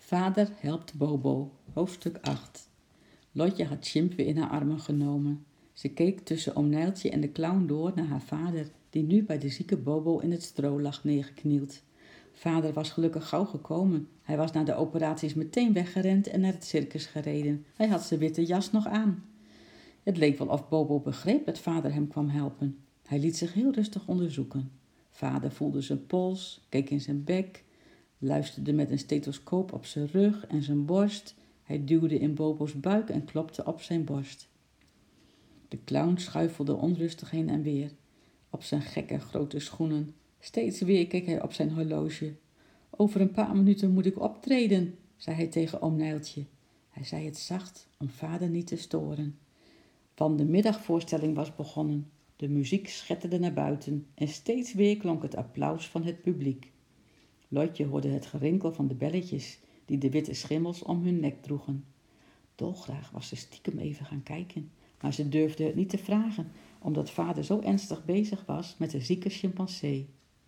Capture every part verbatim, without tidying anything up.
Vader helpt Bobo, hoofdstuk acht. Lotje had Chimp weer in haar armen genomen. Ze keek tussen oom Nijltje en de clown door naar haar vader, die nu bij de zieke Bobo in het stro lag neergeknield. Vader was gelukkig gauw gekomen. Hij was na de operaties meteen weggerend en naar het circus gereden. Hij had zijn witte jas nog aan. Het leek wel of Bobo begreep dat vader hem kwam helpen. Hij liet zich heel rustig onderzoeken. Vader voelde zijn pols, keek in zijn bek, luisterde met een stethoscoop op zijn rug en zijn borst. Hij duwde in Bobo's buik en klopte op zijn borst. De clown schuifelde onrustig heen en weer, op zijn gekke grote schoenen. Steeds weer keek hij op zijn horloge. Over een paar minuten moet ik optreden, zei hij tegen oom Nijltje. Hij zei het zacht, om vader niet te storen. Want de middagvoorstelling was begonnen. De muziek schetterde naar buiten en steeds weer klonk het applaus van het publiek. Lotje hoorde het gerinkel van de belletjes die de witte schimmels om hun nek droegen. Dolgraag was ze stiekem even gaan kijken, maar ze durfde het niet te vragen, omdat vader zo ernstig bezig was met de zieke chimpansee.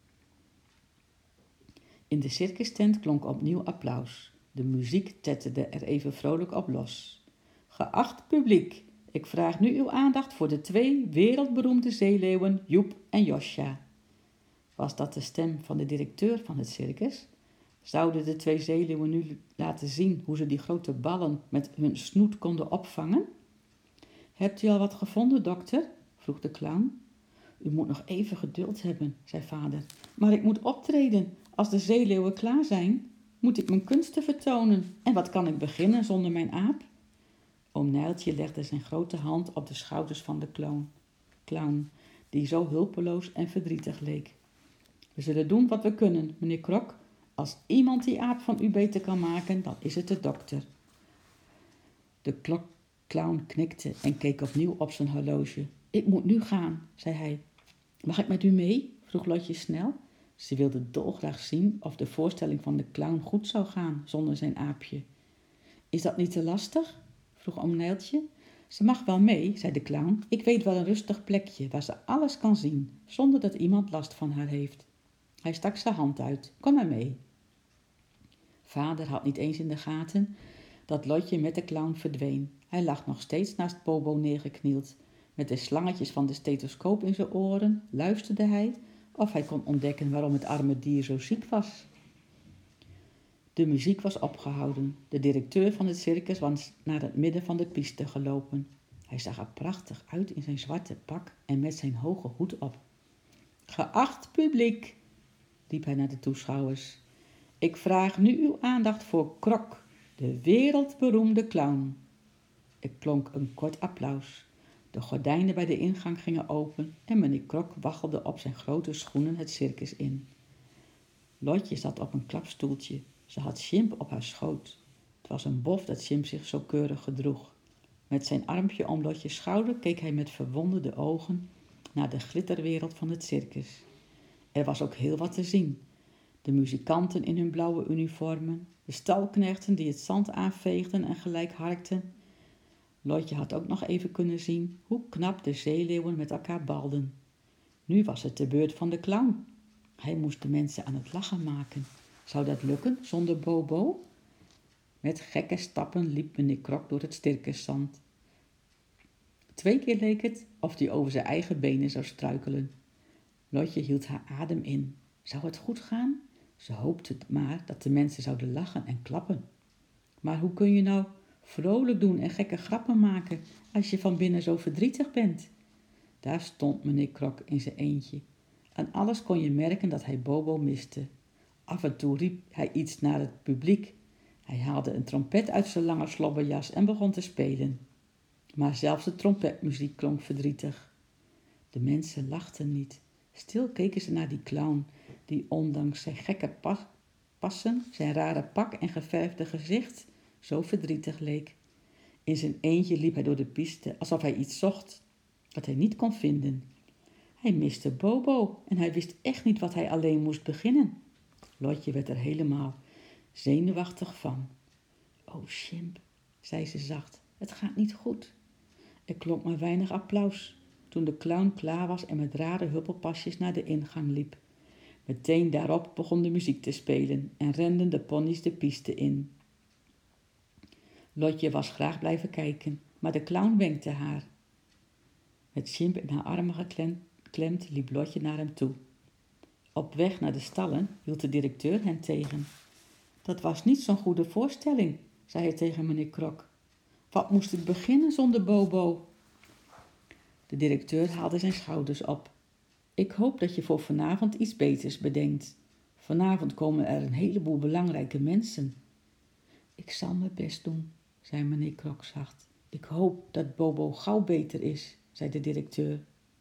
In de circustent klonk opnieuw applaus. De muziek tetterde er even vrolijk op los. Geacht publiek, ik vraag nu uw aandacht voor de twee wereldberoemde zeeleeuwen Joep en Josja. Was dat de stem van de directeur van het circus? Zouden de twee zeeleeuwen nu laten zien hoe ze die grote ballen met hun snoet konden opvangen? Hebt u al wat gevonden, dokter? Vroeg de clown. U moet nog even geduld hebben, zei vader. Maar ik moet optreden. Als de zeeleeuwen klaar zijn, moet ik mijn kunsten vertonen. En wat kan ik beginnen zonder mijn aap? Oom Nijltje legde zijn grote hand op de schouders van de clown, clown die zo hulpeloos en verdrietig leek. We zullen doen wat we kunnen, meneer Krok. Als iemand die aap van u beter kan maken, dan is het de dokter. De klok, clown knikte en keek opnieuw op zijn horloge. Ik moet nu gaan, zei hij. Mag ik met u mee? Vroeg Lotje snel. Ze wilde dolgraag zien of de voorstelling van de clown goed zou gaan zonder zijn aapje. Is dat niet te lastig? Vroeg oom Nijltje. Ze mag wel mee, zei de clown. Ik weet wel een rustig plekje waar ze alles kan zien, zonder dat iemand last van haar heeft. Hij stak zijn hand uit. Kom maar mee. Vader had niet eens in de gaten dat Lotje met de clown verdween. Hij lag nog steeds naast Bobo neergeknield. Met de slangetjes van de stethoscoop in zijn oren luisterde hij of hij kon ontdekken waarom het arme dier zo ziek was. De muziek was opgehouden. De directeur van het circus was naar het midden van de piste gelopen. Hij zag er prachtig uit in zijn zwarte pak en met zijn hoge hoed op. Geacht publiek, riep hij naar de toeschouwers. Ik vraag nu uw aandacht voor Krok, de wereldberoemde clown. Er klonk een kort applaus. De gordijnen bij de ingang gingen open en meneer Krok waggelde op zijn grote schoenen het circus in. Lotje zat op een klapstoeltje. Ze had Chimp op haar schoot. Het was een bof dat Chimp zich zo keurig gedroeg. Met zijn armpje om Lotjes schouder keek hij met verwonderde ogen naar de glitterwereld van het circus. Er was ook heel wat te zien. De muzikanten in hun blauwe uniformen, de stalknechten die het zand aanveegden en gelijk harkten. Lotje had ook nog even kunnen zien hoe knap de zeeleeuwen met elkaar balden. Nu was het de beurt van de clown. Hij moest de mensen aan het lachen maken. Zou dat lukken zonder Bobo? Met gekke stappen liep meneer Krok door het circuszand. Twee keer leek het of hij over zijn eigen benen zou struikelen. Lotje hield haar adem in. Zou het goed gaan? Ze hoopte maar dat de mensen zouden lachen en klappen. Maar hoe kun je nou vrolijk doen en gekke grappen maken als je van binnen zo verdrietig bent? Daar stond meneer Krok in zijn eentje. Aan alles kon je merken dat hij Bobo miste. Af en toe riep hij iets naar het publiek. Hij haalde een trompet uit zijn lange slobberjas en begon te spelen. Maar zelfs de trompetmuziek klonk verdrietig. De mensen lachten niet. Stil keken ze naar die clown, die ondanks zijn gekke pas- passen, zijn rare pak en geverfde gezicht, zo verdrietig leek. In zijn eentje liep hij door de piste, alsof hij iets zocht dat hij niet kon vinden. Hij miste Bobo en hij wist echt niet wat hij alleen moest beginnen. Lotje werd er helemaal zenuwachtig van. O, Chimp, zei ze zacht, het gaat niet goed. Er klonk maar weinig applaus toen de clown klaar was en met rare huppelpasjes naar de ingang liep. Meteen daarop begon de muziek te spelen en renden de ponies de piste in. Lotje was graag blijven kijken, maar de clown wenkte haar. Met Sjimp in haar armen geklemd liep Lotje naar hem toe. Op weg naar de stallen hield de directeur hen tegen. Dat was niet zo'n goede voorstelling, zei hij tegen meneer Krok. Wat moest ik beginnen zonder Bobo? De directeur haalde zijn schouders op. Ik hoop dat je voor vanavond iets beters bedenkt. Vanavond komen er een heleboel belangrijke mensen. Ik zal mijn best doen, zei meneer Krok zacht. Ik hoop dat Bobo gauw beter is, zei de directeur.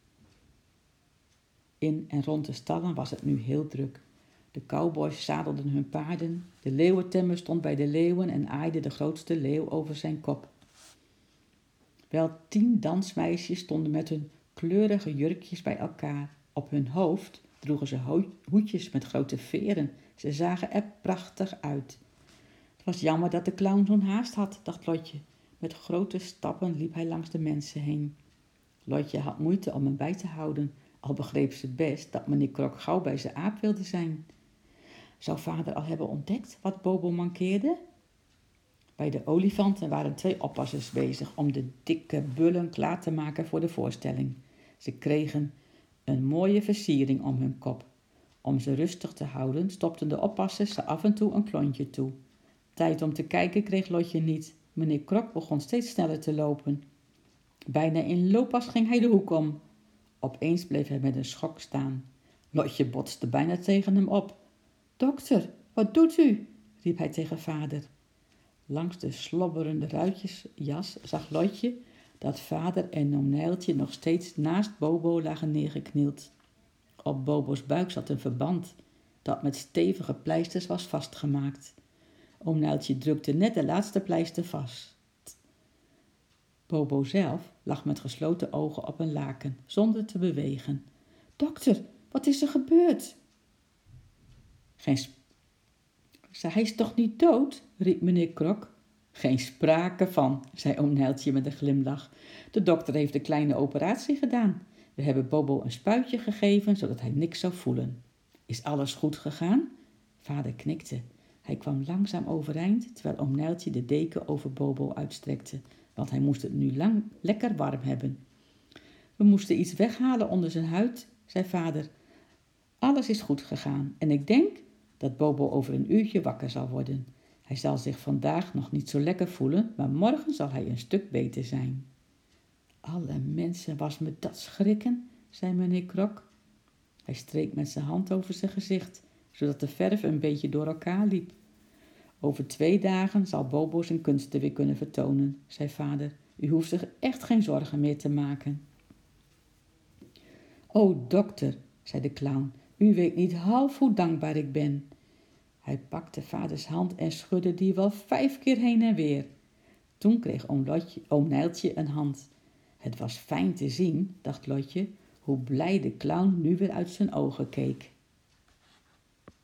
In en rond de stallen was het nu heel druk. De cowboys zadelden hun paarden, de leeuwentemmer stond bij de leeuwen en aaide de grootste leeuw over zijn kop. Wel tien dansmeisjes stonden met hun kleurige jurkjes bij elkaar. Op hun hoofd droegen ze ho- hoedjes met grote veren. Ze zagen er prachtig uit. Het was jammer dat de clown zo'n haast had, dacht Lotje. Met grote stappen liep hij langs de mensen heen. Lotje had moeite om hem bij te houden, al begreep ze best dat meneer Krok gauw bij zijn aap wilde zijn. Zou vader al hebben ontdekt wat Bobo mankeerde? Bij de olifanten waren twee oppassers bezig om de dikke bullen klaar te maken voor de voorstelling. Ze kregen een mooie versiering om hun kop. Om ze rustig te houden stopten de oppassers ze af en toe een klontje toe. Tijd om te kijken kreeg Lotje niet. Meneer Krok begon steeds sneller te lopen. Bijna in looppas ging hij de hoek om. Opeens bleef hij met een schok staan. Lotje botste bijna tegen hem op. Dokter, wat doet u? Riep hij tegen vader. Langs de slobberende ruitjesjas zag Lotje dat vader en oom Nijltje nog steeds naast Bobo lagen neergeknield. Op Bobo's buik zat een verband dat met stevige pleisters was vastgemaakt. Oom Nijltje drukte net de laatste pleister vast. Bobo zelf lag met gesloten ogen op een laken, zonder te bewegen. Dokter, wat is er gebeurd? Geen sp- Hij is toch niet dood? Riep meneer Krok. Geen sprake van, zei oom Nijltje met een glimlach. De dokter heeft een kleine operatie gedaan. We hebben Bobo een spuitje gegeven, zodat hij niks zou voelen. Is alles goed gegaan? Vader knikte. Hij kwam langzaam overeind, terwijl oom Nijltje de deken over Bobo uitstrekte, want hij moest het nu lang lekker warm hebben. We moesten iets weghalen onder zijn huid, zei vader. Alles is goed gegaan en ik denk dat Bobo over een uurtje wakker zal worden. Hij zal zich vandaag nog niet zo lekker voelen, maar morgen zal hij een stuk beter zijn. Alle mensen, was me dat schrikken, zei meneer Krok. Hij streek met zijn hand over zijn gezicht, zodat de verf een beetje door elkaar liep. Over twee dagen zal Bobo zijn kunsten weer kunnen vertonen, zei vader. U hoeft zich echt geen zorgen meer te maken. O, dokter, zei de clown, u weet niet half hoe dankbaar ik ben. Hij pakte vaders hand en schudde die wel vijf keer heen en weer. Toen kreeg oom, Lotje, oom Nijltje een hand. Het was fijn te zien, dacht Lotje, hoe blij de clown nu weer uit zijn ogen keek.